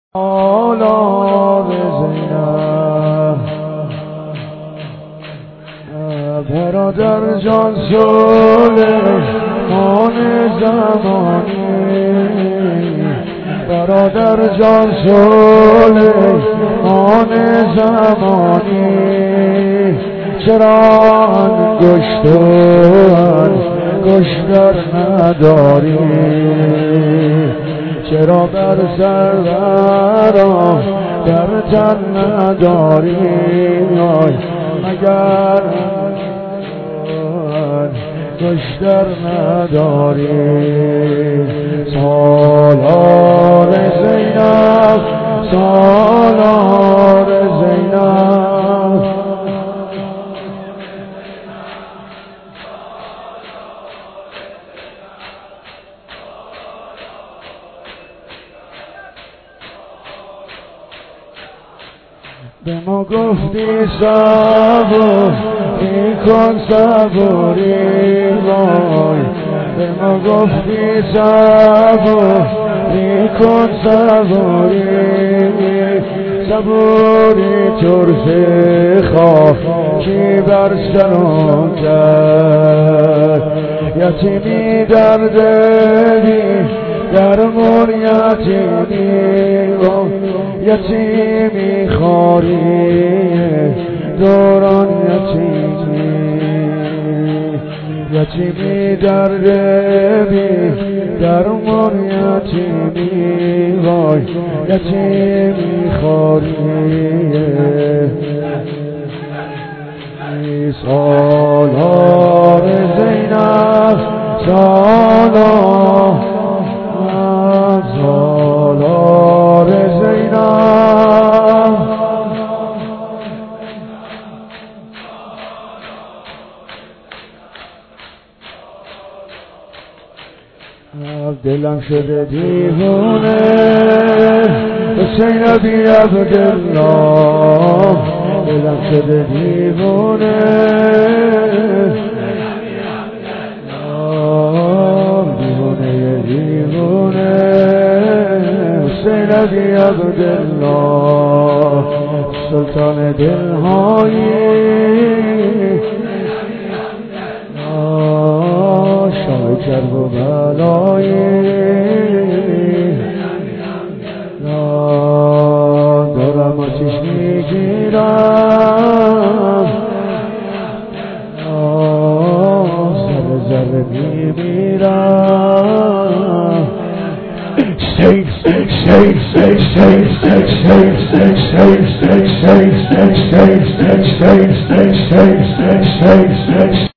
آلار زینب برادر جان سلیمان زمانی، برادر جان سلیمان زمانی، چرا انگشتر نداری؟ چرا بر سروران در تن نداری؟ مگر انگشتر نداری؟ سالار زینب، سالار زینب، به ما گفتی صبوری کن صبوری وای، به ما گفتی صبوری کن صبوری، صبوری طرف خاکی بر سرم کرد، یتیمی در دلی درمون یتیمی خاری دوران یتیمی در دلی درمون یتیمی وای، یتیمی خاری. سالار زینب، سالار زینب، دلم شده دیوونه حسین بی عبدالله، دلم شده دیوونه دیوونه حسین بی عبدالله، سلطان دلهایی شاه کرب و بلایی، دارم آتیش میگیرم، ذره ذره میمیرم. Stay